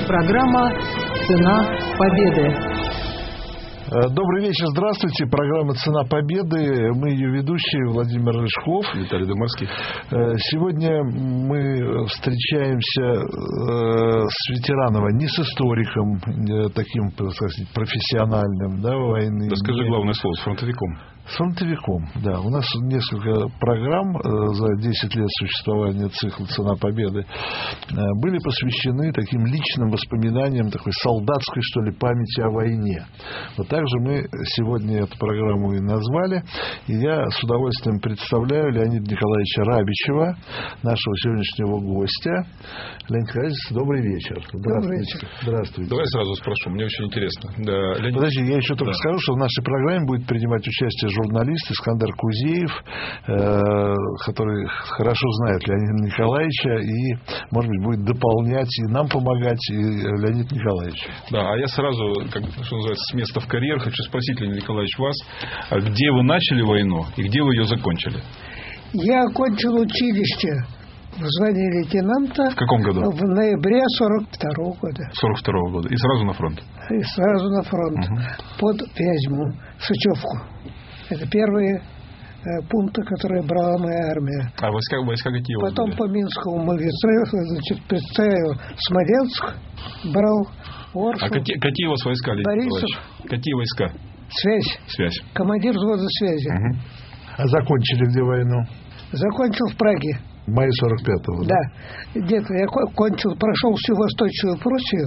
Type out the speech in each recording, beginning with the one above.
Программа «Цена победы». Добрый вечер, здравствуйте. Программа «Цена победы». Мы ее ведущие, Владимир Рыжков, Виталий Домарский. Сегодня мы встречаемся с ветераном, не с историком, таким, так сказать, профессиональным, да, войны. Да скажи главное слово, с фронтовиком. С фронтовиком, да. У нас несколько программ за 10 лет существования цикла «Цена победы» были посвящены таким личным воспоминаниям, такой солдатской, что ли, памяти о войне. Вот так же мы сегодня эту программу и назвали. И я с удовольствием представляю Леонида Николаевича Рабичева, нашего сегодняшнего гостя. Леонид Николаевич, добрый вечер. Добрый вечер. Здравствуйте. Давай сразу спрошу, мне очень интересно. Да, Леонид... Подожди, я еще только скажу, что в нашей программе будет принимать участие журналист Искандер Кузеев, который хорошо знает Леонида Николаевича и, может быть, будет дополнять и нам помогать, и Леонид Николаевич. Да, а я сразу, что называется, с места в карьер хочу спросить, Леонид Николаевич, вас, где вы начали войну и где вы ее закончили? Я окончил училище в звании лейтенанта. В каком году? В ноябре 42-го года. 42-го года. И сразу на фронт? И сразу на фронт. Под Вязьму, Сычевку. Это первые пункты, которые брала моя армия. А войска какие у вас Потом были? по Минскому представил Смоленск, брал Оршу. А какие у вас войска, Леонид Николаевич? Какие войска? Связь. Командир взвода связи. А закончили где войну? Закончил в Праге. В мае 45-го. Да. Где-то я прошел всю Восточную Пруссию,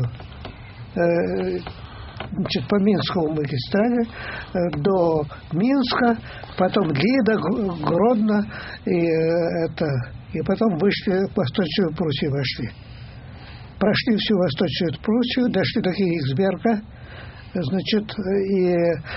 по Минскому магистрали до Минска, потом Лида, Гродно и потом вышли в Восточную Пруссию, вошли. Прошли всю Восточную Пруссию, дошли до Кенигсберга, и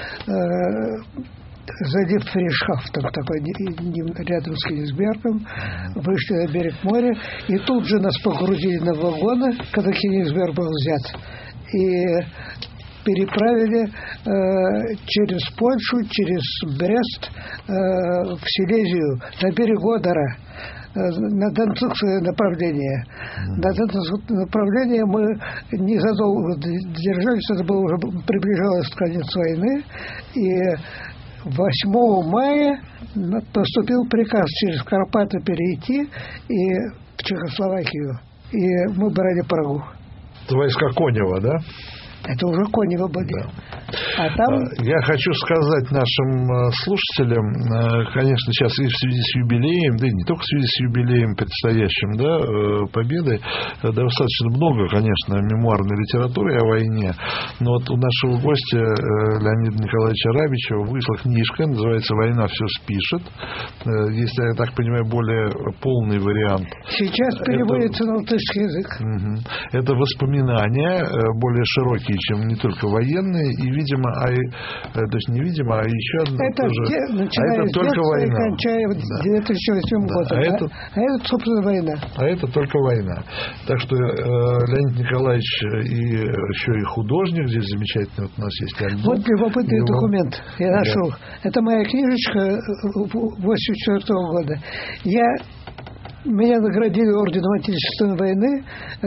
залив Фришхафтом, такой рядом с Кенигсбергом, вышли на берег моря, и тут же нас погрузили на вагоны, когда Кенигсберг был взят, и переправили через Польшу, через Брест в Силезию, на берег Одера, на Донцовское направление. На Донцовское направление мы незадолго держались, это было уже приближалось к конец войны, и 8 мая поступил приказ через Карпаты перейти и в Чехословакию. И мы брали Прагу. Это войска Конева, да? Это уже Конева были. Да. А там... Я хочу сказать нашим слушателям, конечно, сейчас и в связи с юбилеем, да и не только в связи с юбилеем предстоящим, да, победы, достаточно много, конечно, мемуарной литературы о войне, но вот у нашего гостя Леонида Николаевича Рабичева вышла книжка, называется «Война все спишет». Если я так понимаю, более полный вариант. Сейчас переводится на латышский язык. Это воспоминания более широкие, чем не только военные, и, видимо, то есть не видимо, а еще одно это тоже. Начиная это только война. И кончая 2008 годом. А это, собственно, война. А это только война. Так что Леонид Николаевич еще и художник, здесь замечательно, вот у нас есть альбом. Вот любопытный документ я нашел. Это моя книжечка 1984 года. Меня наградили орденом Отечественной войны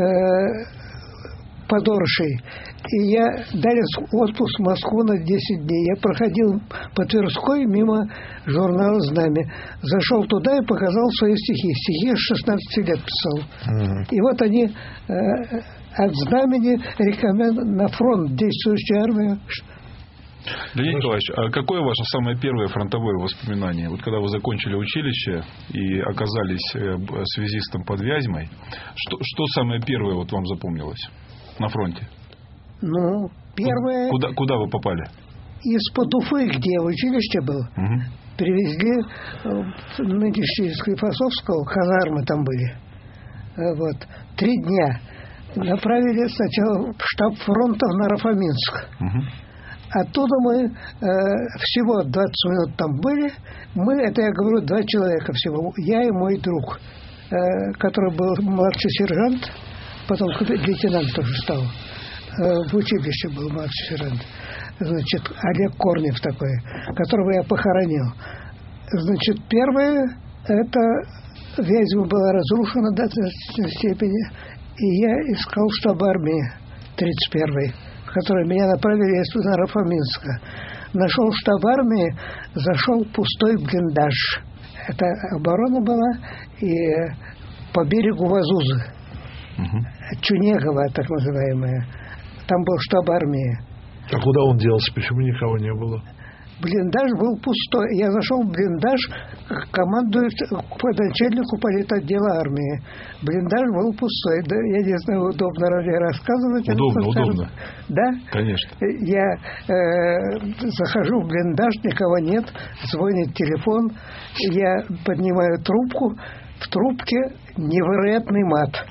подоршей. И я дали отпуск в Москву на 10 дней. Я проходил по Тверской мимо журнала «Знамя». Зашел туда и показал свои стихи. Стихи я с 16 лет писал. И вот они от Знамени рекомендуют на фронт действующую армию. Леонид Николаевич, а какое ваше самое первое фронтовое воспоминание? Вот когда вы закончили училище и оказались связистом под Вязьмой, что самое первое вот вам запомнилось на фронте? Ну, первое... Куда вы попали? Из-под Уфы, где училище было, привезли в нынешний Склифосовского, казармы там были. Вот. 3 дня. Направили сначала в штаб фронта в Наро-Фоминск. Оттуда мы всего 20 минут там были. Это, я говорю, 2 человека всего. Я и мой друг, который был младший сержант, потом лейтенант тоже стал. В училище был младший сержант. Значит, Олег Корнев такой, которого я похоронил. Значит, первое, это Вязьма была разрушена до достаточной степени, и я искал штаб армии. 31-й, в который меня направили из Наро-Фоминска. Нашел штаб армии, зашел пустой блиндаж. Это оборона была и по берегу Вазузы. Чунегова, так называемая. Там был штаб армии. А куда он делся? Почему никого не было? Блиндаж был пустой. Я зашел в блиндаж, командую по начальнику политотдела армии. Блиндаж был пустой. Да, я не знаю, удобно разве рассказывать. Удобно. Да? Конечно. Я захожу в блиндаж, никого нет. Звонит телефон. Я поднимаю трубку. В трубке невероятный мат.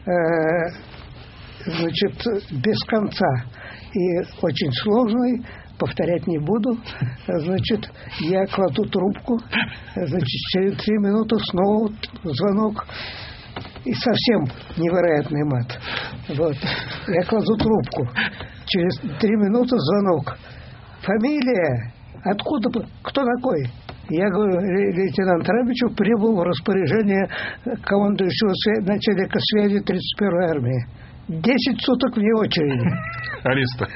Значит, без конца. И очень сложный. Повторять не буду. Значит, я кладу трубку. Значит, через 3 минуты снова звонок. И совсем невероятный мат. Вот. Я кладу трубку. Через 3 минуты звонок. Фамилия? Откуда? Кто такой? Я говорю, лейтенант Рабичев прибыл в распоряжение командующего начальника связи 31-й армии. 10 суток вне очереди. Ареста.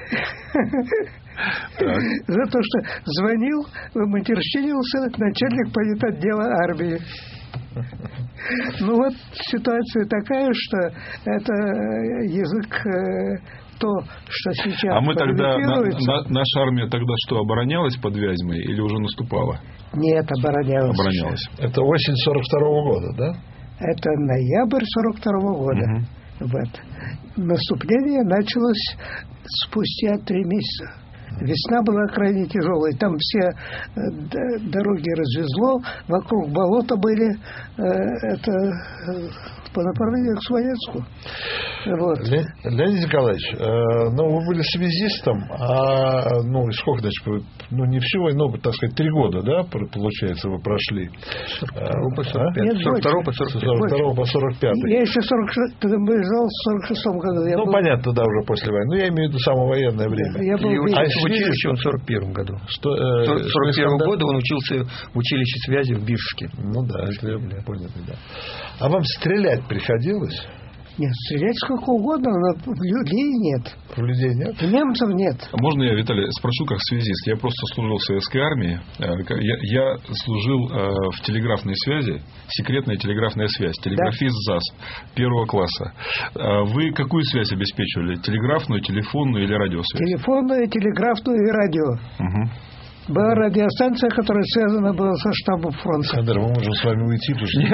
За то, что звонил, матерщинился начальник политотдела армии. Ну вот ситуация такая, что это язык то, что сейчас. А мы тогда, наша армия тогда что, оборонялась под Вязьмой или уже наступала? Нет, оборонялась. Это осень 42-го года, да? Это ноябрь 42-го года. Вот. Наступление началось спустя 3 месяца. Весна была крайне тяжелой. Там все дороги развезло, вокруг болота были. Это по направлению к Смоленску. Вот. Леонид Николаевич, вы были связистом, и сколько, значит, не всю войну, так сказать, 3 года, да, получается, вы прошли? 42 по 45. по 45. Я еще выезжал в 46-м году. Понятно, да, уже после войны. Я имею в виду самое военное время. Я был в училище он в 41-м году. С 41-го года он учился в училище связи в Биржске. Ну да, это я понял, да. А вам стрелять приходилось? Нет, стрелять сколько угодно, но людей нет. Людей нет? Немцев нет. Можно я, Виталий, спрошу как связист? Я просто служил в советской армии. Я служил в телеграфной связи, секретная телеграфная связь, телеграфист ЗАС 1 класса. Вы какую связь обеспечивали? Телеграфную, телефонную или радиосвязь? Телефонную, телеграфную и радио. Была радиостанция, которая связана была со штабом фронта. Александр, мы можем с вами уйти, потому что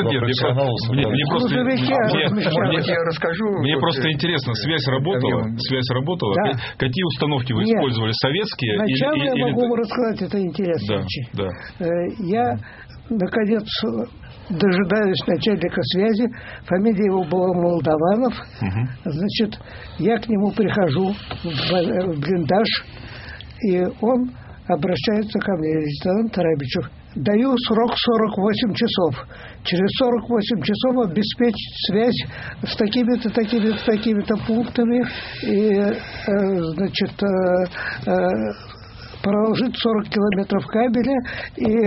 я расскажу. Мне просто интересно, связь работала? Да. Какие установки вы использовали? Советские? Сначала я могу рассказать, это интересно. Да. Я, наконец, дожидаюсь начальника связи. Фамилия его была Молдаванов. Значит, я к нему прихожу в блиндаж, и он обращается ко мне, лейтенант Рабичев. Даю срок 48 часов. Через 48 часов обеспечить связь с такими-то, такими-то, такими-то пунктами и, значит, проложить 40 километров кабеля. И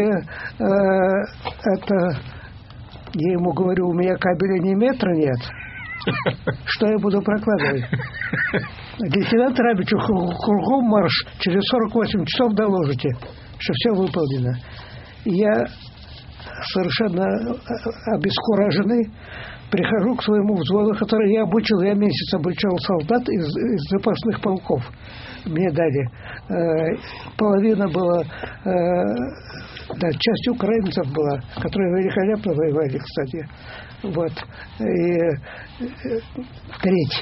это, я ему говорю, у меня кабеля ни метра нет. Что я буду прокладывать? Лейтенант Рабичев, кругом марш, через 48 часов доложите, что все выполнено. Я совершенно обескураженный прихожу к своему взводу, который я обучил, я месяц обучал солдат из запасных полков. Мне дали. Половина была, часть украинцев была, которые великолепно воевали, кстати. Вот. И треть.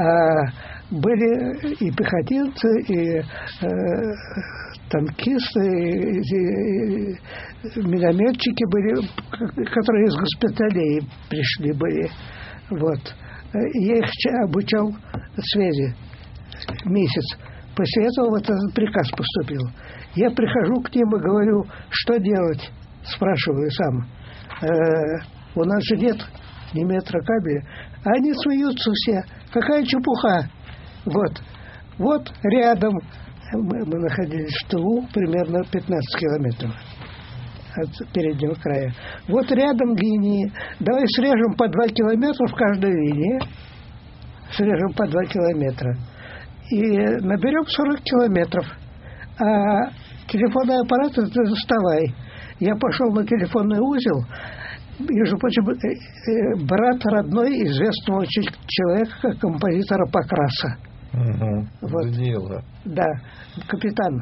Были и пехотинцы, и танкисты, и минометчики были, которые из госпиталей пришли были. Вот. Я их обучал связи месяц. После этого вот этот приказ поступил. Я прихожу к ним и говорю, что делать? Спрашиваю сам. У нас же нет ни метра кабеля. А они смеются все. Какая чепуха. Вот рядом мы находились в тылу, примерно 15 километров от переднего края. Вот рядом линии. Давай срежем по 2 километра в каждой линии. Срежем по 2 километра. и наберем 40 километров. А телефонный аппарат это доставай. Я пошел на телефонный узел. Между прочим, брат родной известного человека, композитора Покраса. Вот. Даниила. Да, капитан.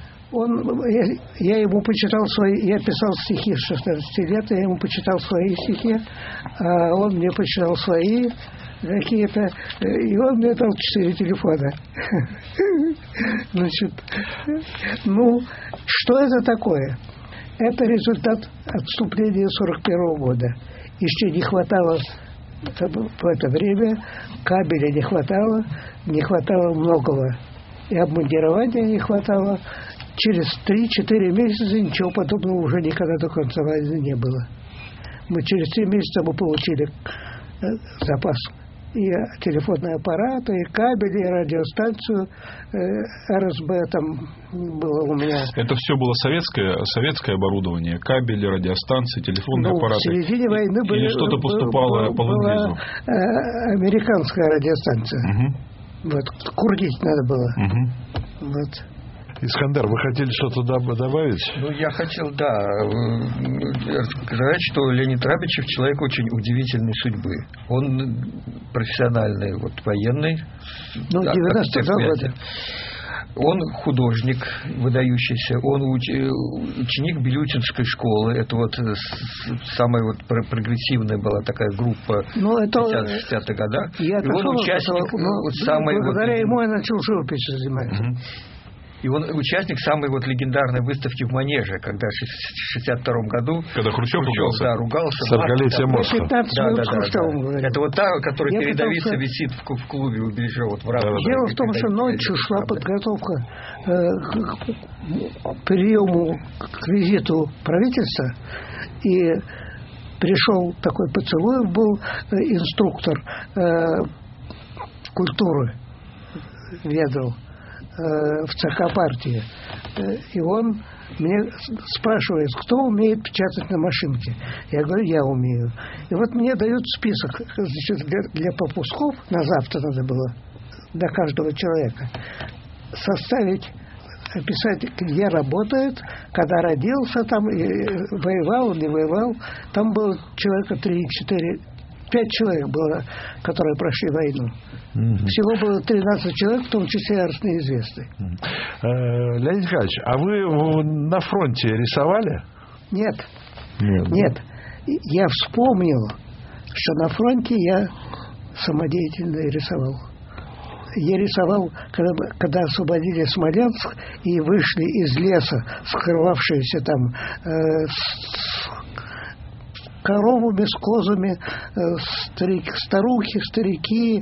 Я ему почитал я писал стихи с 16 лет, я ему почитал свои стихи, а он мне почитал свои какие-то, и он мне дал 4 телефона. Значит, что это такое? Это результат отступления 41 года. Еще не хватало в это время, кабеля не хватало многого. И обмундирования не хватало. Через 3-4 месяца ничего подобного уже никогда до конца войны не было. Через 3 месяца мы получили запас. И телефонные аппараты, и кабели, и радиостанцию, РСБ там было у меня. Это все было советское оборудование, кабели, радиостанции, телефонные аппараты. В середине войны или что-то поступало по ленд-лизу? Американская радиостанция. Вот, курдить надо было. Вот. Искандер, вы хотели что-то добавить? Я хотел, сказать, что Леонид Рабичев человек очень удивительной судьбы. Он профессиональный военный. 92 года. Он художник выдающийся, он ученик Билютинской школы. Это самая прогрессивная была такая группа в 50-х годах. И он участник благодаря ему я начал живописью заниматься. И он участник самой легендарной выставки в Манеже, когда в 1962 году... Когда Хрущев ругался. 40-летие Москвы. Да. Это та, которая передовица висит в клубе у Бережного. Дело в том, что ночью шла подготовка к приему, к визиту правительства, и пришел такой Поцелуев, был инструктор культуры, ведал в ЦК партии. И он мне спрашивает, кто умеет печатать на машинке. Я говорю, я умею. И мне дают список, значит, для попусков, на завтра надо было, для каждого человека, составить, описать, где работает, когда родился, там, и воевал, не воевал. Там было человека 5 человек было, которые прошли войну. Всего было 13 человек, в том числе неизвестные. Леонид Николаевич, а вы на фронте рисовали? Нет. Я вспомнил, что на фронте я самодеятельно рисовал. Я рисовал, когда освободили Смоленск и вышли из леса, скрывавшиеся там коровами, с козами, старухи, старики,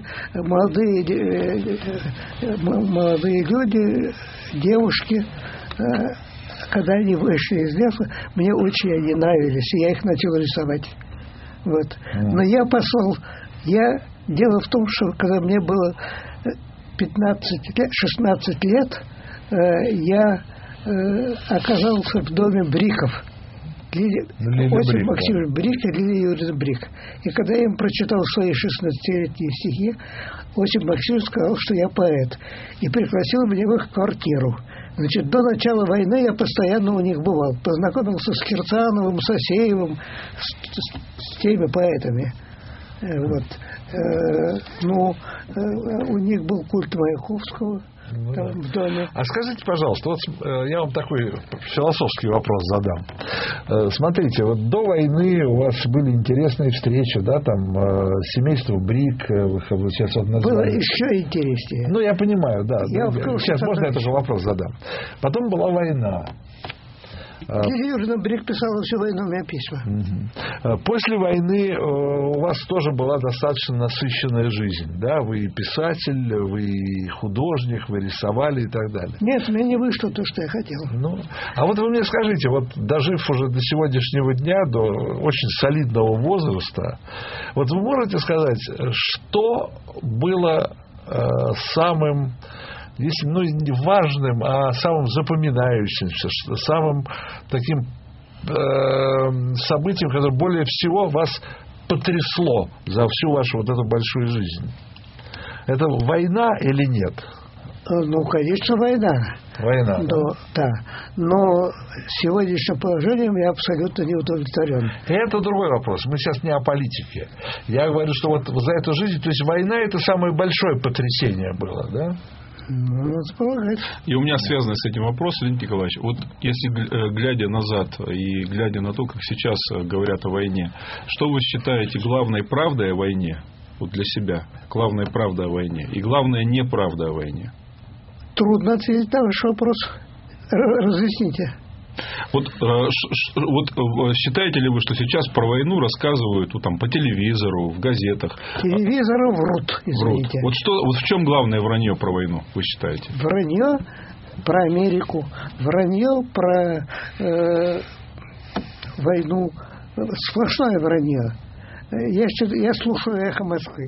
молодые люди, девушки. Когда они вышли из леса, мне очень они нравились, и я их начал рисовать. Но я послал... Дело в том, что когда мне было 16 лет, я оказался в доме Бриков. Осип Максимович Брик и Лилия Юрьевна Брик. И когда я им прочитал свои 16-летние стихи, Осип Максимович сказал, что я поэт. И пригласил меня в их квартиру. Значит, до начала войны я постоянно у них бывал. Познакомился с Кирсановым, с Асеевым, с теми поэтами. У них был культ Маяковского. В доме. А скажите, пожалуйста, я вам такой философский вопрос задам. Смотрите, до войны у вас были интересные встречи, да, там семейство Брик, вы сейчас назвали. Было еще интереснее. Я понимаю, да. Сейчас можно я тоже вопрос задам. Потом была война. Лилия Юрьевна Брик писала всю войну мне письма. После войны у вас тоже была достаточно насыщенная жизнь, да? Вы и писатель, вы и художник, вы рисовали и так далее. Нет, мне не вышло то, что я хотел. А вы мне скажите, дожив уже до сегодняшнего дня, до очень солидного возраста, вы можете сказать, что было самым, если не важным, а самым запоминающимся, самым таким событием, которое более всего вас потрясло за всю вашу эту большую жизнь? Это война или нет? Ну, конечно, война. Война. Да. Но сегодняшним положением я абсолютно не удовлетворен. Это другой вопрос. Мы сейчас не о политике. Я говорю, что вот за эту жизнь, то есть война — это самое большое потрясение было, да? Ну, надо полагать. И у меня связанный с этим вопрос, Леонид Николаевич, вот если глядя назад и глядя на то, как сейчас говорят о войне, что вы считаете главной правдой о войне, вот для себя, главная правда о войне и главная неправда о войне? Трудно ответить на ваш вопрос. Разъясните. Вот считаете ли вы, что сейчас про войну рассказывают там, по телевизору, в газетах? Телевизору врут, извините. Вот в чем главное вранье про войну, вы считаете? Вранье про Америку, вранье про войну, сплошное вранье. Я слушаю «Эхо Москвы».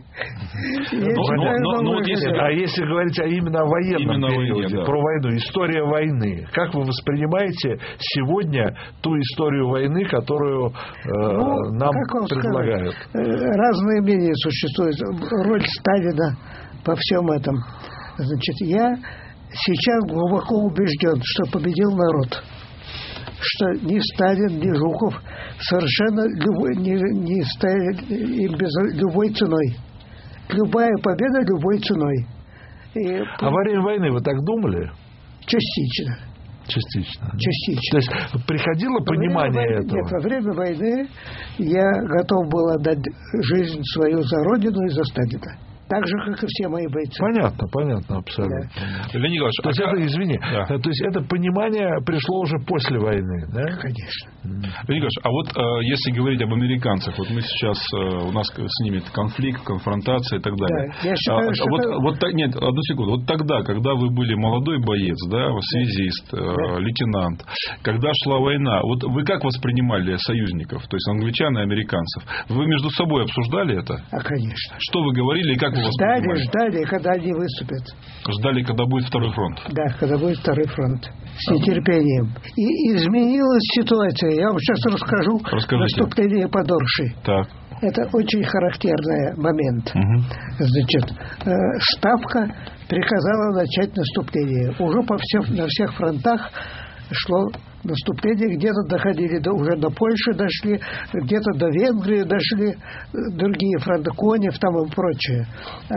Если говорить именно о военном периоде, про войну, история войны, как вы воспринимаете сегодня ту историю войны, которую нам предлагают? Разные мнения существуют. Роль Сталина по всем этом. Значит, я сейчас глубоко убежден, что победил народ. Что ни Сталин, ни Жуков совершенно не стояли им без любой ценой. Любая победа любой ценой. А во время войны вы так думали? Частично. То есть приходило понимание этого? Нет, во время войны я готов был отдать жизнь свою за Родину и за Сталина. Так же, как и все мои бойцы. Понятно, абсолютно. Да. Леонид Николаевич, то есть это, извини, то есть это понимание пришло уже после войны, да? Конечно. Леонид Николаевич, а вот если говорить об американцах, вот мы сейчас, у нас с ними конфликт, конфронтация и так далее. Да, я считаю, что нет, одну секунду. Вот тогда, когда вы были молодой боец, да, связист, лейтенант, когда шла война, вот вы как воспринимали союзников, то есть англичан и американцев? Вы между собой обсуждали это? Конечно. Что вы говорили и как Ждали, когда они выступят. Ждали, когда будет второй фронт. Да, когда будет второй фронт. С нетерпением. И изменилась ситуация. Я вам сейчас расскажу. Наступление под Оршей. Так. Это очень характерный момент. Значит, Ставка приказала начать наступление. Уже на всех фронтах шло наступление, где-то доходили уже до Польши дошли, где-то до Венгрии дошли, другие фронты, Конев там и прочее.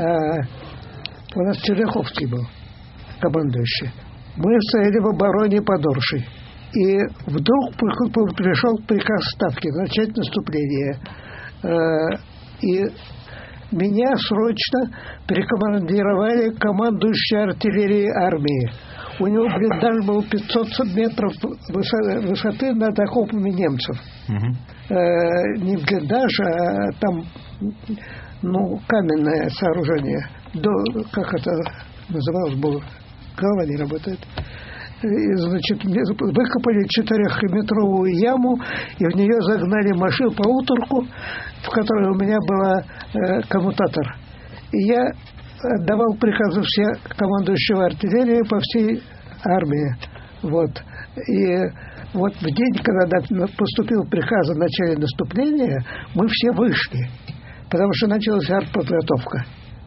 У нас Черняховский был командующий. Мы стояли в обороне под Оршей. И вдруг пришел приказ Ставки начать наступление. И меня срочно прикомандировали командующей артиллерией армии. У него блиндаж был 500 метров высоты над окопами немцев. Не блиндаж, а там каменное сооружение. Как это называлось, было? Голова не работает. И, значит, выкопали 4-метровую яму, и в нее загнали машину по уторку, в которой у меня был коммутатор. И я отдавал приказы все командующего артиллерии по всей армии. Вот. И вот в день, когда поступил приказ о начале наступления, мы все вышли, потому что началась артподготовка.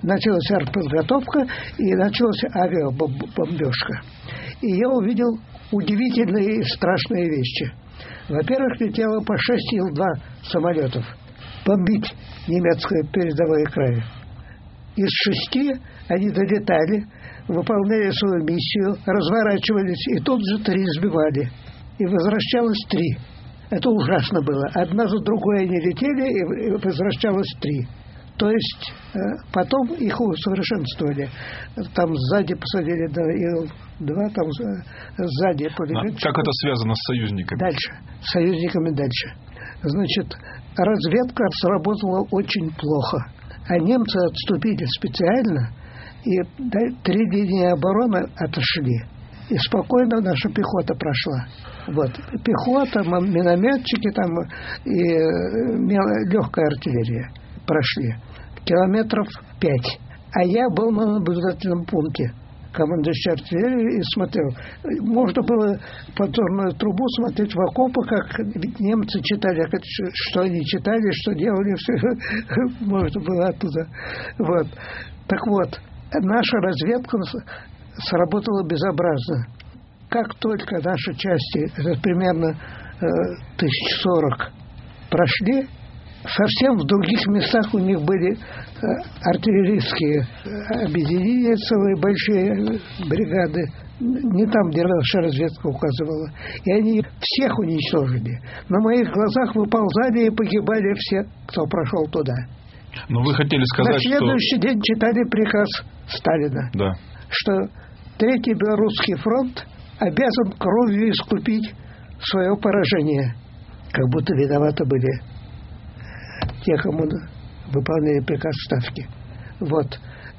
И началась авиабомбежка. И я увидел удивительные и страшные вещи. Во-первых, летело по 6 Ил-2 самолетов бомбить немецкие передовые края. Из 6 они долетали, выполняли свою миссию, разворачивались, и тут же 3 сбивали. И возвращалось 3. Это ужасно было. Одна за другой они летели, и возвращалось 3. То есть потом их усовершенствовали. Там сзади посадили до Ил-2, там сзади пулеметчиков. Как это связано с союзниками? С союзниками дальше. Значит, разведка сработала очень плохо. А немцы отступили специально, и 3 линии обороны отошли. И спокойно наша пехота прошла. Вот. Пехота, минометчики там и легкая артиллерия прошли. Километров 5. А я был на наблюдательном пункте командующей артиллерии и смотрел. Можно было подзорную трубу смотреть в окопы, как немцы читали, что они читали, что делали, все можно было оттуда. Вот. Так вот, наша разведка сработало безобразно. Как только наши части, это примерно 1040, прошли, совсем в других местах у них были артиллерийские объединения, целые большие бригады, не там, где наша разведка указывала. И они всех уничтожили. На моих глазах выползали и погибали все, кто прошел туда. Но вы хотели сказать, на следующий день читали приказ Сталина, да, что Третий Белорусский фронт обязан кровью искупить свое поражение. Как будто виноваты были те, кому выполняли приказ Ставки. Вот.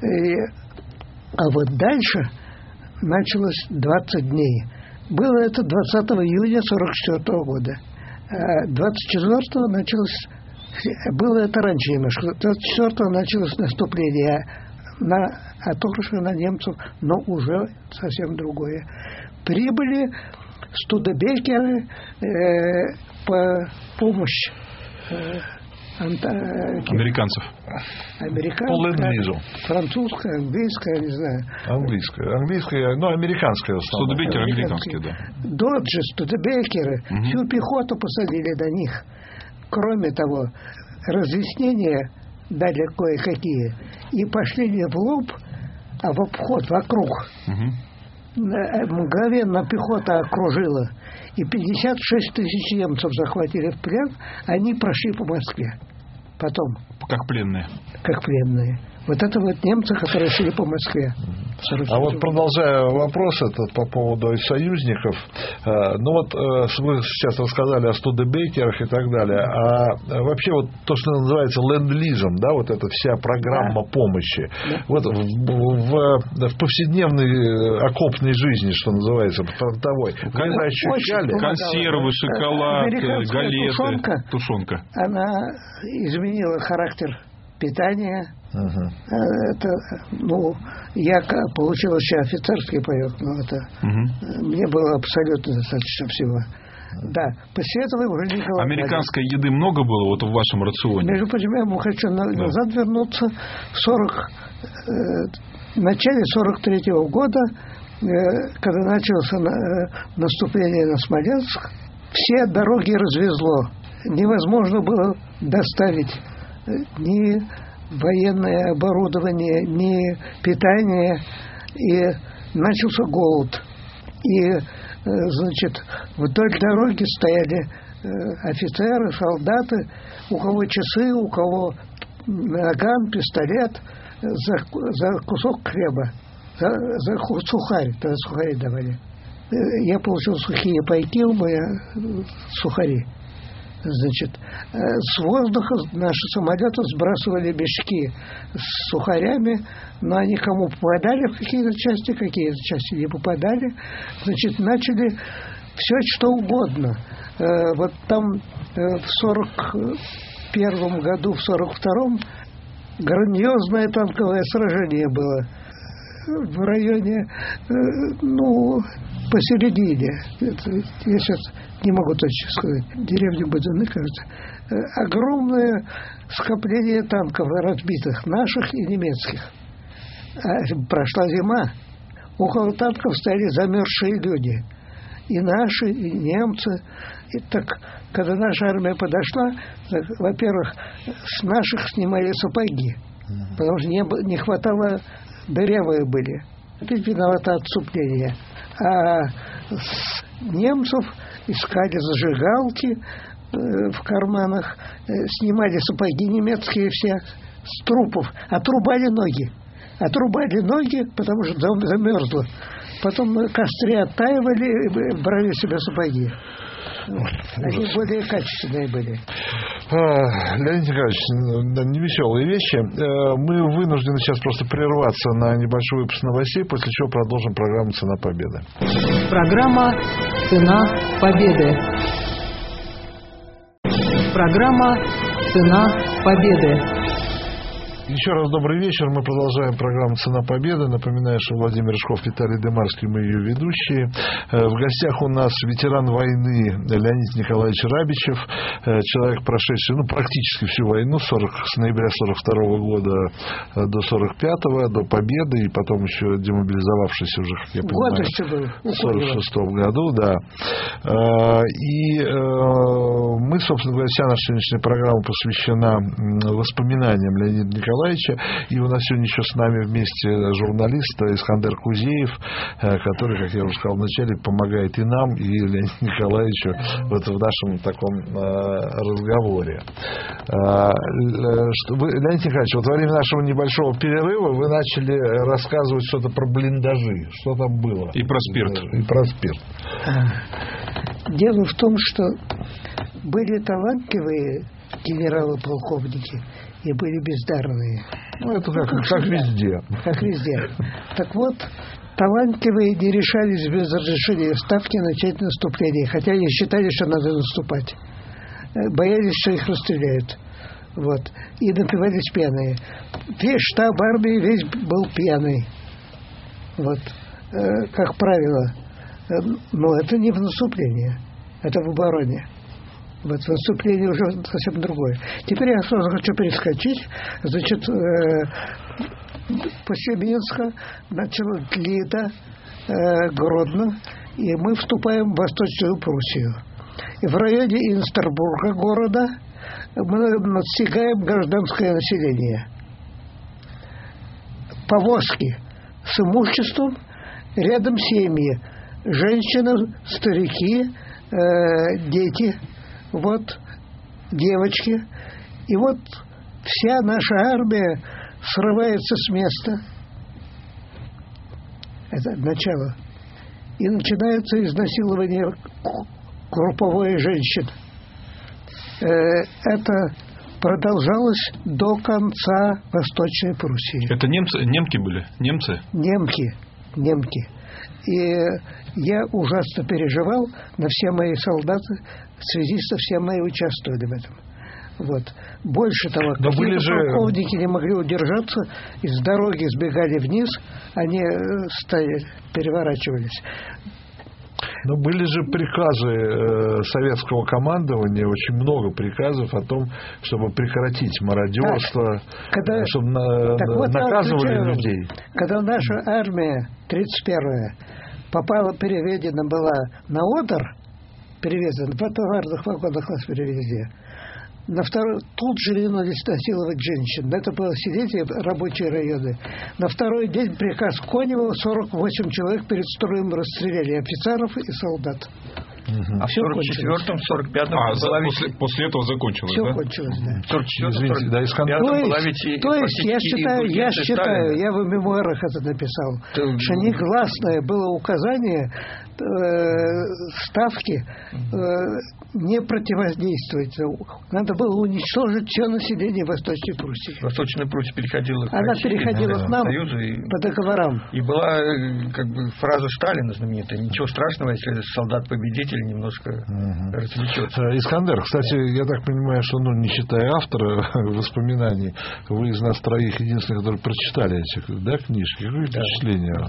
А вот дальше началось 20 дней. Было это 20 июня 1944 года. 24-го началось... Было это раньше немножко. 24-го началось наступление на отошедших на немцев, но уже совсем другое. Прибыли студебекеры по помощь американцев. Американская, французская, английская, не знаю. Английская, но американская. Студебекеры американские, да. Доджи, студебекеры, всю пехоту посадили на них. Кроме того, разъяснения дали кое-какие. И пошли не в лоб, а в обход, вокруг. Мгновенно пехота окружила. И 56 тысяч немцев захватили в плен. Они прошли по Москве. Потом. Как пленные. Как пленные. Вот это вот немцы, которые шли по Москве. А вот продолжая вопрос этот по поводу союзников, ну вот вы сейчас рассказали о студебекерах и так далее, а вообще вот то, что называется ленд-лизом, да, вот эта вся программа помощи, вот в повседневной окопной жизни, что называется, фронтовой, вы это ощущали? Консервы, шоколад, галеты, тушенка. Она изменила характер питания. Это, ну, я получил еще офицерский паёк, но это мне было абсолютно достаточно всего. Да, после этого уже не голодали. Американской еды много было вот в вашем рационе? Между прочим, я хочу назад вернуться. В начале 43-го года, когда началось наступление на Смоленск, все дороги развезло. Невозможно было доставить ни военное оборудование, ни питание, и начался голод. И, значит, вдоль дороги стояли офицеры, солдаты, у кого часы, у кого наган, пистолет, за кусок хлеба, за сухарь, тогда сухари давали. Я получил сухие пайки, у меня сухари. Значит, с воздуха наши самолеты сбрасывали мешки с сухарями, но они кому попадали в какие-то части не попадали. Значит, начали все что угодно. Вот там в 41-м году, в 42-м грандиозное танковое сражение было в районе, посередине. Я сейчас не могу точно сказать. Деревня Буденны, кажется. Огромное скопление танков разбитых, наших и немецких. Прошла зима. Около танков стояли замерзшие люди. И наши, и немцы. И так, когда наша армия подошла, так, во-первых, с наших снимали сапоги. Потому что не хватало, дырявые были. Опять виновато отступление. А с немцев искали зажигалки в карманах, снимали сапоги немецкие все с трупов, отрубали ноги, потому что замерзло. Потом на костре оттаивали и брали себе сапоги. Они более качественные были. Леонид Николаевич, невеселые вещи. Мы вынуждены сейчас просто прерваться на небольшой выпуск новостей, после чего продолжим программу «Цена победы». Программа «Цена победы». Программа «Цена победы». Еще раз добрый вечер. Мы продолжаем программу «Цена победы». Напоминаю, что Владимир Рыжков, Виталий Демарский, мы ее ведущие. В гостях у нас ветеран войны Леонид Николаевич Рабичев, человек, прошедший практически всю войну с ноября 1942 года до 1945, до победы, и потом еще демобилизовавшийся уже, как я понимаю, в 1946 году. Да. И мы, собственно говоря, вся наша сегодняшняя программа посвящена воспоминаниям Леонида Николаевича. И у нас сегодня еще с нами вместе журналист Искандер Кузеев, который, как я уже сказал вначале, помогает и нам, и Леониду Николаевичу вот в нашем таком разговоре. Леонид Николаевич, вот во время нашего небольшого перерыва вы начали рассказывать что-то про блиндажи. Что там было? И про спирт. И про спирт. Дело в том, что были талантливые генералы-полковники и были бездарные. Это как везде. Как везде. Так вот, талантливые не решались без разрешения Ставки начать наступление, хотя они считали, что надо наступать. Боялись, что их расстреляют. Вот. И напивались пьяные. Весь штаб армии весь был пьяный. Вот. Как правило. Но это не в наступлении. Это в обороне. Вот наступление уже совсем другое. Теперь я сразу хочу перескочить. Значит, после Минска начало Лида, Гродно, и мы вступаем в Восточную Пруссию. И в районе Инстербурга города мы настигаем гражданское население. Повозки с имуществом, рядом семьи. Женщины, старики, дети. Вот девочки. И вот вся наша армия срывается с места. Это начало. И начинается изнасилование групповое женщин. Это продолжалось до конца Восточной Пруссии. Это немки были? Немцы? Немки. И я ужасно переживал, но все мои солдаты, связисты, все мои участвовали в этом. Вот. Больше того, какие-то полковники не могли удержаться, из дороги сбегали вниз, они стояли, переворачивались. Но были же приказы советского командования, очень много приказов о том, чтобы прекратить мародерство, чтобы наказывали людей. Когда наша армия 31-я переведена была на Одер, перевезена, по товарных вагонах нас перевезли, на второй, тут же ринулись насиловать женщин. Это было сидеть рабочие районы. На второй день приказ Конева 48 человек перед строем расстреляли, офицеров и солдат. А в 44-м, 45-м... После этого закончилось, все да? Кончилось, да. 44-м, да, из конца. То есть я считаю, я в мемуарах это написал, что негласное было указание Ставки не противодействовать. Надо было уничтожить все население Восточной Пруссии. Восточная Пруссия переходила к нам Союзу, по договорам. И была фраза Сталина знаменитая: ничего страшного, если солдат-победитель немножко развлечется. Искандер, кстати, я так понимаю, что, не считая автора воспоминаний, вы из нас троих единственных, которые прочитали эти книжки. Какое впечатление?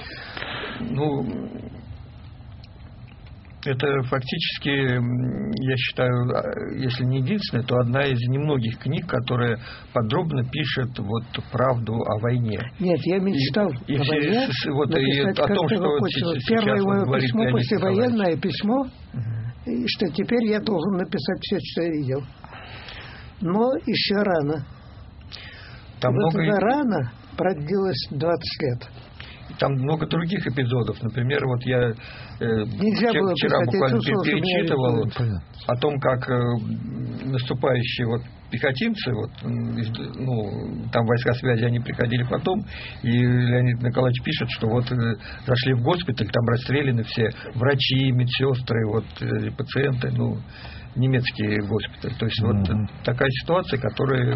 Это фактически, я считаю, если не единственная, то одна из немногих книг, которая подробно пишет правду о войне. Нет, я мечтал о войне, написать, о том, что первое мое письмо, послевоенное письмо, и что теперь я должен написать все, что я видел. Но еще рано. Это рано продлилось 20 лет. Там много других эпизодов. Например, я вчера буквально перечитывал о том, как наступающие пехотинцы, там войска связи, они приходили потом, и Леонид Николаевич пишет, что зашли в госпиталь, там расстреляны все врачи, медсестры, пациенты, немецкие госпитали. То есть такая ситуация, которая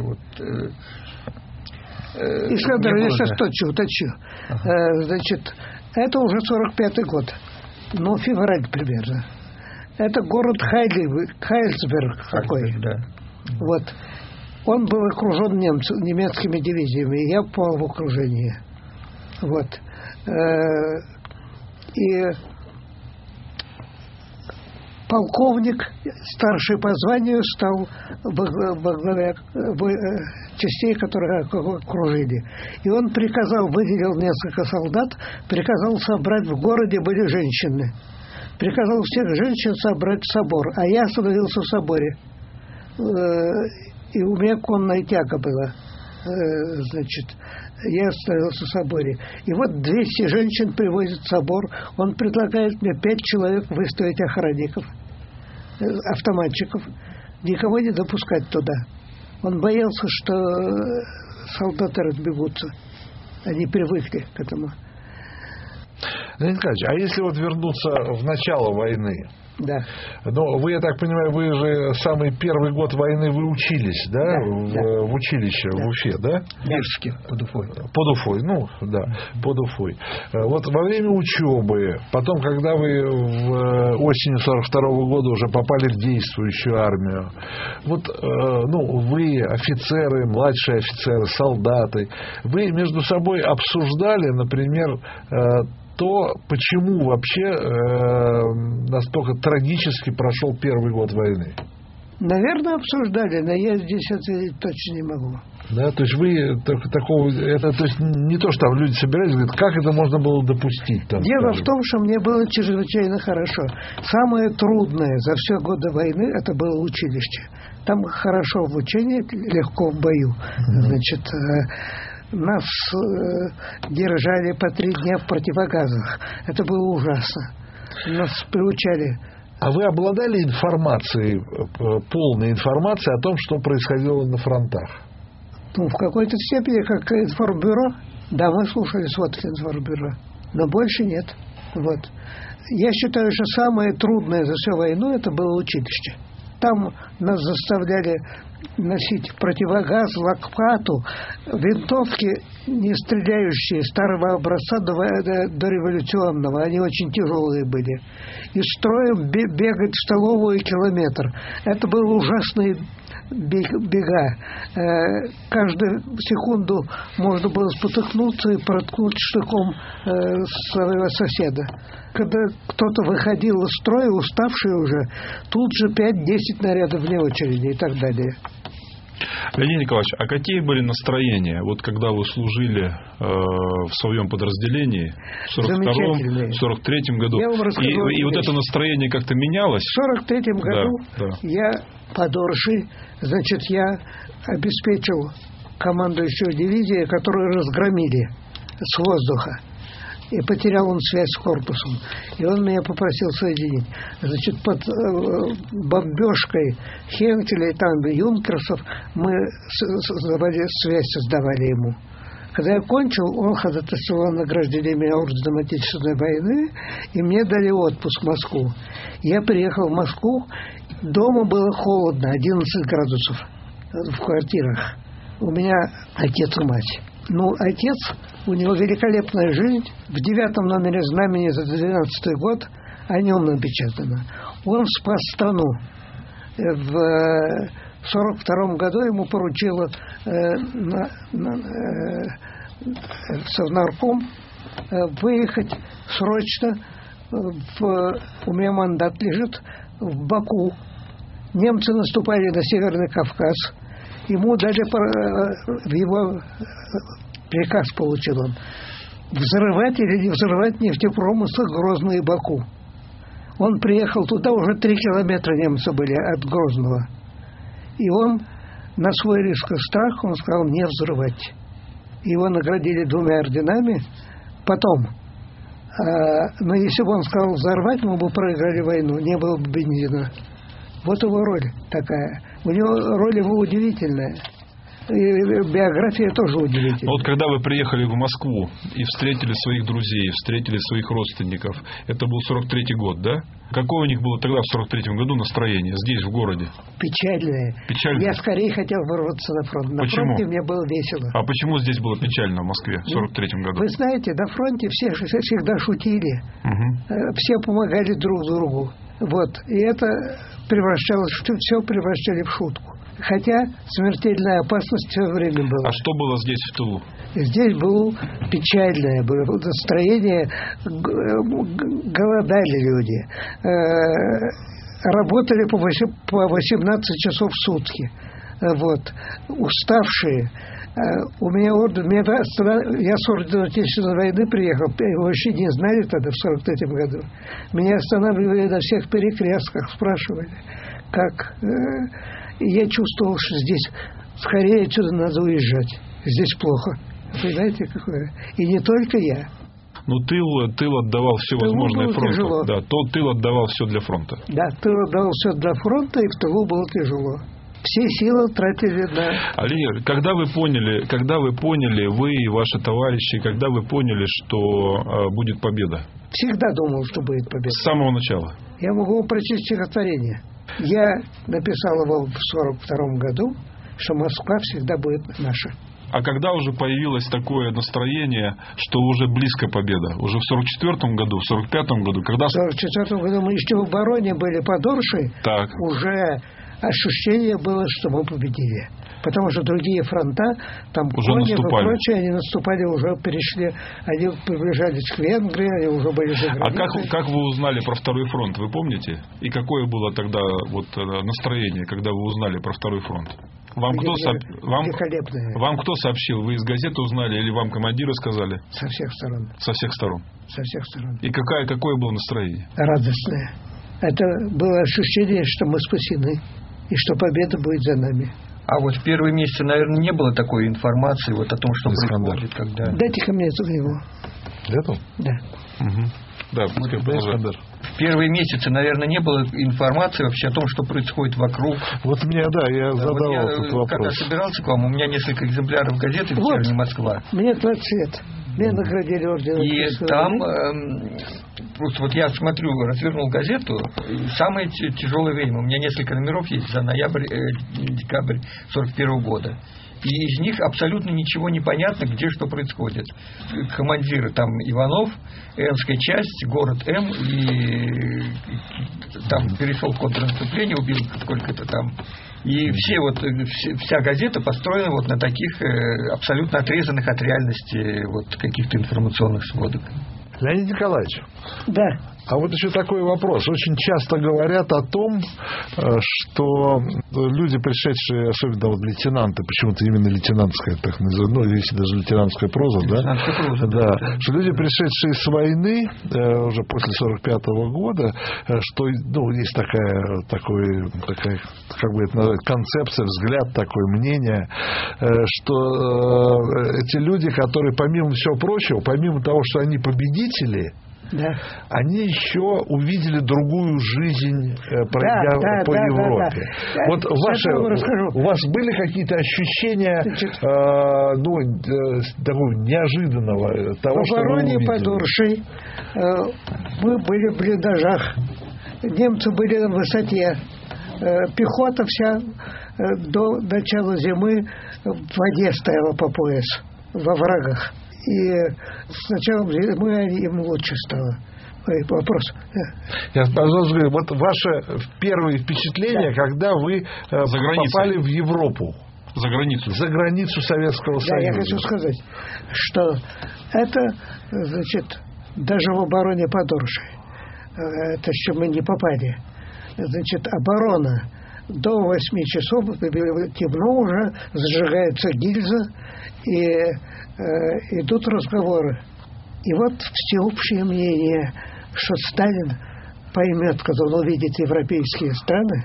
Искандер, я сейчас уточню. Значит, это уже 45-й год. Февраль примерно. Это город Хайльсберг какой. Да. Он был окружен немецкими дивизиями, и я попал в окружение. Вот. И полковник, старший по званию, стал во главе частей, которые окружили. И он выделил несколько солдат, приказал собрать в городе, были женщины. Приказал всех женщин собрать в собор, а я остановился в соборе. И у меня конная тяга была. Значит, я остановился в соборе. И вот 200 женщин привозят в собор. Он предлагает мне 5 человек выставить охранников, автоматчиков, никого не допускать туда. Он боялся, что солдаты разбегутся. Они привыкли к этому. Леонид Николаевич, а если вот вернуться в начало войны? Да. Но вы, я так понимаю, вы же самый первый год войны вы учились, да? В училище, в Уфе, да? В Бирске, под Уфой. Под Уфой, под Уфой. Вот во время учебы, потом, когда вы осенью 42-го года уже попали в действующую армию, вот, вы офицеры, младшие офицеры, солдаты, вы между собой обсуждали, например, то, почему вообще настолько трагически прошел первый год войны? Наверное, обсуждали, но я здесь ответить точно не могу. Да, то есть вы такого, это, то есть не то, что там люди собирались, говорят, как это можно было допустить? Там, дело в том, что мне было чрезвычайно хорошо. Самое трудное за все годы войны это было училище. Там хорошо в учении, легко в бою. Значит, нас держали по 3 дня в противогазах. Это было ужасно. Нас приучали. А вы обладали информацией, полной информацией о том, что происходило на фронтах? В какой-то степени, как информбюро. Да, мы слушали сводки информбюро. Но больше нет. Вот. Я считаю, что самое трудное за всю войну это было училище. Там нас заставляли носить противогаз, лопату, винтовки не стреляющие, старого образца до революционного. Они очень тяжелые были. И строем бегать в столовую километр. Это был ужасный бега. Каждую секунду можно было спотыкнуться и проткнуть штыком своего соседа. Когда кто-то выходил из строя, уставший уже, тут же 5-10 нарядов вне очереди и так далее. Леонид Николаевич, а какие были настроения, вот когда вы служили в своем подразделении в 42-м, 43-м году? И вот это настроение как-то менялось? В 43-м году я подорший, значит, я обеспечил командующую дивизию, которую разгромили с воздуха. И потерял он связь с корпусом. И он меня попросил соединить. Значит, под бомбежкой Хенкеля и там юнкерсов мы связь создавали ему. Когда я кончил, он ходатайствовал награждение меня орденом Отечественной войны, и мне дали отпуск в Москву. Я приехал в Москву, дома было холодно, 11 градусов в квартирах. У меня отец и мать. Отец, у него великолепная жизнь. В 9 номере «Знамени» за 12-й год о нем напечатано. Он спас страну. В 42-м году ему поручило Совнарком выехать срочно. У меня мандат лежит в Баку. Немцы наступали на Северный Кавказ. Ему дали в его приказ получил он взрывать или не взрывать нефтепромысл Грозный и Баку. Он приехал туда, уже 3 километра немцы были от Грозного. И он на свой риск и страх, он сказал, не взрывать. Его наградили 2 орденами. Потом, но если бы он сказал взорвать, мы бы проиграли войну, не было бы бензина. Вот его роль такая. У него роль его удивительная. И биография тоже удивительная. Вот когда вы приехали в Москву и встретили своих друзей, встретили своих родственников, это был 43-й год, да? Какое у них было тогда в 43-м году настроение здесь, в городе? Печальное. Я скорее хотел вырваться на фронт. На фронте мне было весело. А почему здесь было печально в Москве в 43-м году? Вы знаете, на фронте все всегда шутили. Все помогали друг другу. Вот. И это все превращали в шутку. Хотя смертельная опасность все время была. А что было здесь, в тылу? Здесь было печальное настроение, голодали люди, работали по 18 часов в сутки, вот, уставшие. У меня орден, я с ордена Отечественной войны приехал, его вообще не знали тогда, в 43-м году. Меня останавливали на всех перекрестках, спрашивали, как. И я чувствовал, что здесь скорее отсюда надо уезжать. Здесь плохо. Понимаете, какое? И не только я. Ну, тыл отдавал все возможное фронту. Тяжело. Да, тыл отдавал все для фронта. Да, тыл отдавал все для фронта, и в тылу было тяжело. Все силы тратили на... Алия, когда вы поняли, вы и ваши товарищи, когда вы поняли, что будет победа? Всегда думал, что будет победа. С самого начала? Я могу прочесть стихотворение. Я написал его в 42-м году, что Москва всегда будет наша. А когда уже появилось такое настроение, что уже близко победа? Уже в 44-м году, в 45-м году? Когда... В 44-м году мы еще в обороне были под Оршей. Так. Уже ощущение было, что мы победили. Потому что другие фронта, там уже Конев и наступали. прочее, они наступали, уже перешли, они приближались к Венгрии, они уже были за границей. А как вы узнали про второй фронт, вы помните? И какое было тогда вот настроение, когда вы узнали про второй фронт? Вам кто сообщил? Вы из газеты узнали или вам командиры сказали? Со всех сторон. Со всех сторон? Со всех сторон. И какое было настроение? Радостное. Это было ощущение, что мы спасены, и что победа будет за нами. А вот в первые месяцы, наверное, не было такой информации вот о том, что происходит, когда... Дайте ко мне его. Эту? Да. Угу. Да, в первые месяцы, наверное, не было информации вообще о том, что происходит вокруг. Вот мне, я задал этот вопрос. Когда собирался к вам, у меня несколько экземпляров газеты «Вечерняя Москва». Мне 20 лет. Меня наградили орденом. И там, просто вот я смотрю, развернул газету, самое тяжелое время. У меня несколько номеров есть за ноябрь-декабрь 41 года. И из них абсолютно ничего не понятно, где что происходит. Командиры там Иванов, Энская часть, город М, и там перешел в контрнаступление, убил сколько-то там. И вся газета построена вот на таких абсолютно отрезанных от реальности вот каких-то информационных сводок. Леонид Николаевич. Да. А вот еще такой вопрос. Очень часто говорят о том, что люди, пришедшие, особенно вот лейтенанты, почему-то именно лейтенантская, так называемая, если даже лейтенантская проза, да, что люди, пришедшие с войны, уже после 45-го года, что, есть такая, как бы это назвать, концепция, взгляд, такое мнение, что эти люди, которые, помимо всего прочего, помимо того, что они победители, да. Они еще увидели другую жизнь, пройдя по Европе. Да. Вот у вас были какие-то ощущения такого неожиданного того, что вы увидели? В обороне под Оршей мы были в блиндажах, немцы были на высоте, пехота вся до начала зимы в воде стояла по пояс, во врагах. И с началом зимы им лучше стало. Вопрос. Я говорю, вот ваше первое впечатление, когда вы попали в Европу. За границу. За границу Советского Союза. Да, я хочу сказать, что это, даже в обороне под Оршей, это еще мы не попали. Оборона до 8 часов, темно уже, зажигается гильза, и идут разговоры. И вот всеобщее мнение, что Сталин поймет, когда он увидит европейские страны,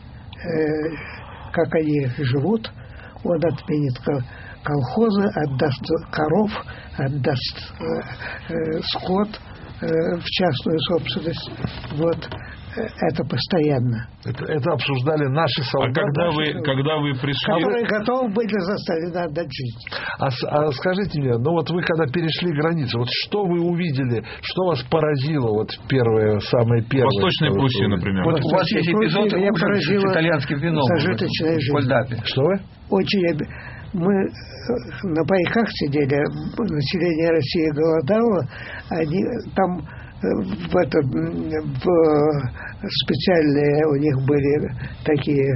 как они живут, он отменит колхозы, отдаст коров, отдаст скот в частную собственность. Вот. Это постоянно. Это обсуждали наши солдаты. А когда вы пришли... Которые готовы были за Сталина отдать жизнь. А скажите мне, вы когда перешли границу, вот что вы увидели, что вас поразило, вот самое первое? Восточная Пруссия, например. Вот у вас есть эпизод с итальянским вином. Сожиточная жизнь. Что вы? Очень... Мы на пайках сидели, население России голодало, они там... специальные у них были такие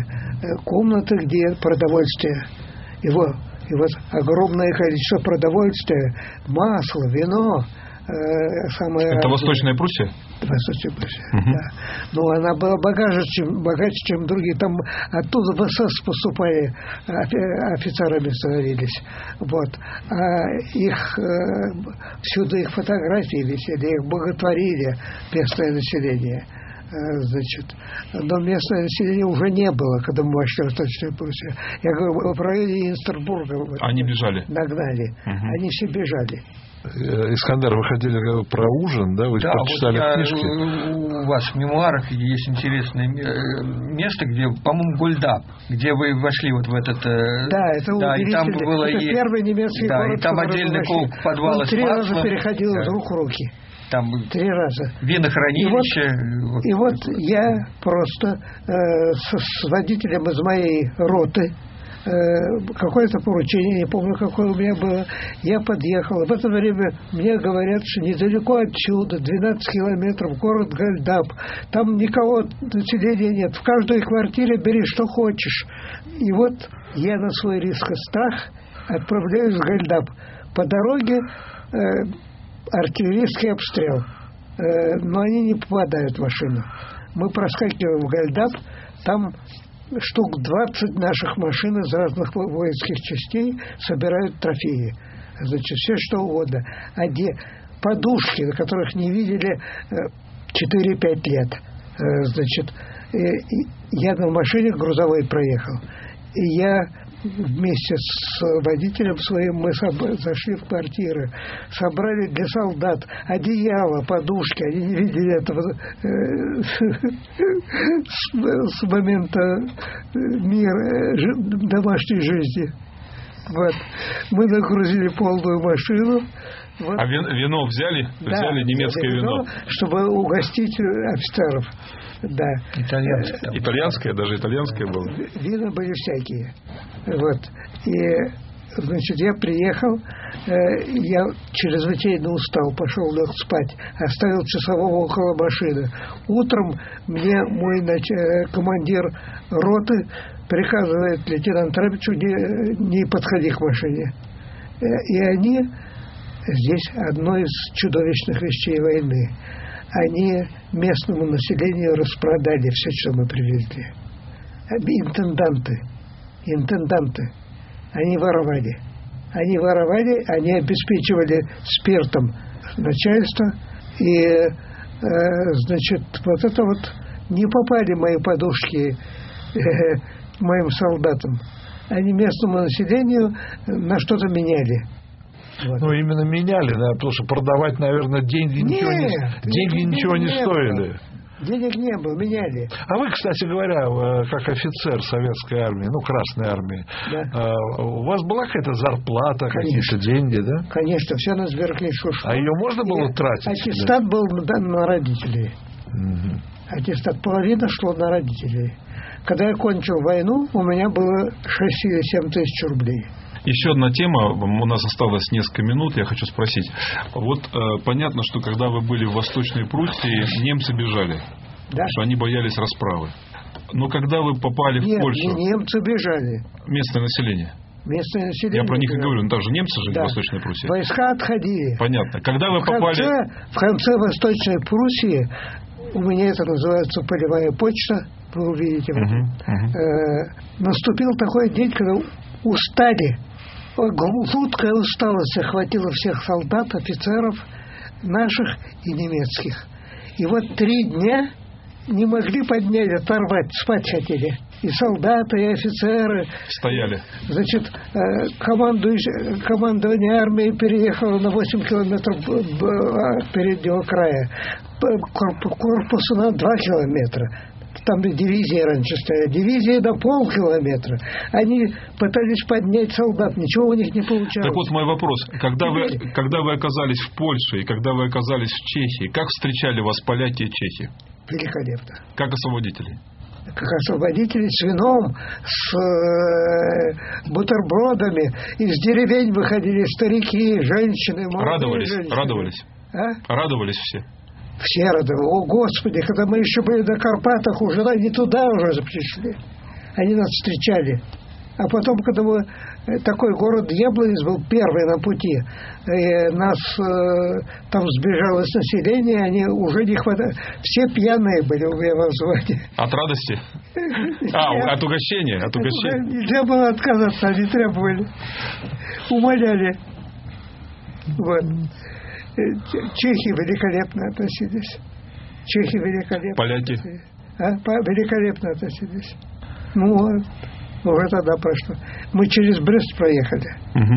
комнаты, где продовольствие. И вот огромное количество продовольствия, масло, вино. Это Восточная Пруссия? Восточная Пруссия, да. Но она была богаче, чем другие. Там оттуда в СС поступали, офицерами становились. Вот. А всюду их фотографии висели, их боготворили местное население. Значит, но местное население уже не было, когда мы вошли в Восточную Пруссию. Я говорю, в районе Инстербурга. Они бежали? Нагнали. Они все бежали. Искандер, вы хотели про ужин, да? Вы прочитали книжки? У вас в мемуарах есть интересное место, где, по-моему, Гольдап, где вы вошли вот в этот... Да, это удивительно. И там было это первый немецкий город, и там отдельный подвал. Он 3 раза переходил из рук в руки. Там 3 раза. Винохранилище. И вот я просто с водителем из моей роты, какое-то поручение, не помню, какое у меня было, я подъехал. В это время мне говорят, что недалеко отсюда, 12 километров, город Гольдап. Там никого населения нет. В каждой квартире бери, что хочешь. И вот я на свой риск и страх отправляюсь в Гольдап. По дороге артиллерийский обстрел. Но они не попадают в машину. Мы проскакиваем в Гольдап, там штук 20 наших машин из разных воинских частей собирают трофеи. Значит, все что угодно. Подушки, на которых не видели 4-5 лет. Значит, я на машине грузовой проехал. И я вместе с водителем своим мы зашли в квартиры, собрали для солдат одеяло, подушки. Они не видели этого с момента мира, домашней жизни. Вот. Мы нагрузили полную машину. Вот. А вино взяли? Да, взяли немецкое вино, чтобы угостить офицеров. Да. Итальянское, даже итальянское было. Вина были всякие. Вот. И, значит, я приехал, я чрезвычайно устал, пошел лег спать, оставил часового около машины. Утром мне мой командир роты приказывает лейтенант Рабичу не подходи к машине. И они, здесь одно из чудовищных вещей войны, они местному населению распродали все, что мы привезли. Интенданты. Они воровали, они обеспечивали спиртом начальство. И, значит, вот это вот не попали мои подушки моим солдатам. Они местному населению на что-то меняли. Вот. Ну, именно меняли, да, потому что продавать, наверное, деньги ничего не стоили. Денег не было, меняли. А вы, кстати говоря, как офицер советской армии, Красной армии, да. У вас была какая-то зарплата, какие-то деньги, да? Конечно, все на сберкнижку шло. А ее можно было тратить? Аттестат был дан на родителей. Угу. Аттестат, половина шло на родителей. Когда я кончил войну, у меня было 6 или 7 тысяч рублей. Еще одна тема, у нас осталось несколько минут, я хочу спросить. Вот понятно, что когда вы были в Восточной Пруссии, немцы бежали, да? Что они боялись расправы. Но когда вы попали в Польшу... Нет, не немцы бежали. Местное население. Местное население. Я про них и говорю, но там же немцы жили, да. В Восточной Пруссии. Войска отходили. Понятно. Когда вы попали... В конце Восточной Пруссии, у меня это называется полевая почта, вы увидите. Наступил такой день, когда устали. Жуткая усталость охватила всех солдат, офицеров, наших и немецких. И вот 3 дня не могли поднять, оторвать, спать хотели. И солдаты, и офицеры. Стояли. Значит, командование армии переехало на 8 километров от переднего края. Корпусу на 2 километра. Там дивизии раньше стояли. Дивизии до полкилометра. Они пытались поднять солдат. Ничего у них не получалось. Так вот мой вопрос. Когда вы оказались в Польше и когда вы оказались в Чехии, как встречали вас поляки и чехи? Великолепно. Как освободители? Как освободители с вином, с бутербродами. Из деревень выходили старики, женщины, молодые женщины. Радовались? А? Радовались все? Все радовали. О, Господи, когда мы еще были на Карпатах, уже не туда уже пришли. Они нас встречали. А потом, когда такой город Яблонец был первый на пути, и нас там сбежалось население, они уже не хватало. Все пьяные были у меня в взводе. От радости? От угощения? От угощения. Нельзя было отказаться, они требовали. Умоляли. Вот. Чехи великолепно относились. Чехи великолепно. Поляки? Великолепно относились. Уже тогда прошло. Мы через Брест проехали.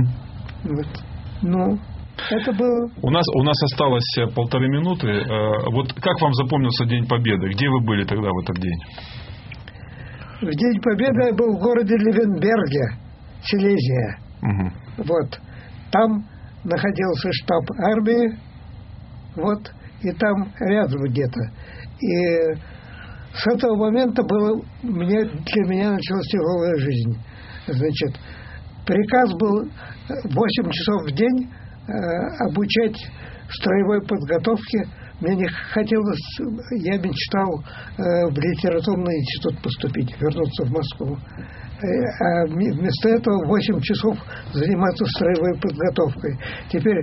Вот. Это было... У нас осталось 1,5 минуты. Вот как вам запомнился День Победы? Где вы были тогда в этот день? В День Победы я был в городе Левенберге, Силезия. Вот. Там находился штаб армии. Вот. И там рядом где-то. И с этого момента для меня началась тяжелая жизнь. Значит, приказ был 8 часов в день обучать строевой подготовке. Мне не хотелось, я мечтал в литературный институт поступить, вернуться в Москву. А вместо этого 8 часов заниматься строевой подготовкой. Теперь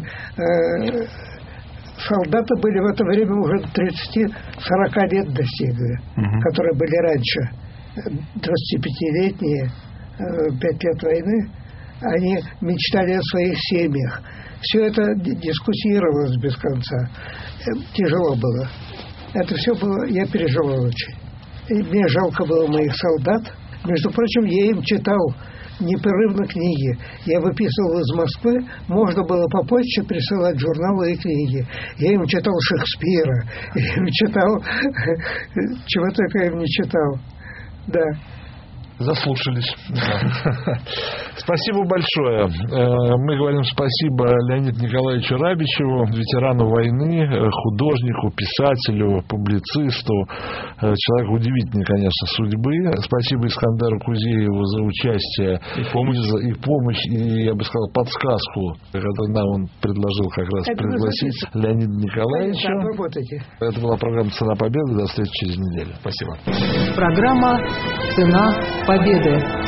солдаты были в это время уже 30-40 лет достигли, которые были раньше, 25-летние, 5 лет войны, они мечтали о своих семьях. Все это дискуссировалось без конца. Тяжело было. Это все было, я переживал очень. И мне жалко было моих солдат. Между прочим, я им читал непрерывно книги. Я выписывал из Москвы, можно было по почте присылать журналы и книги. Я им читал Шекспира, я им читал, чего только я им не читал. Да. Заслушались. Спасибо большое. Мы говорим спасибо Леониду Николаевичу Рабичеву, ветерану войны, художнику, писателю, публицисту, человеку удивительной, конечно, судьбы. Спасибо Искандеру Кузееву за участие и помощь, и, я бы сказал, подсказку, которую нам он предложил как раз пригласить Леонида Николаевича. Это была программа «Цена победы». До встречи через неделю. Спасибо. Программа «Цена победы».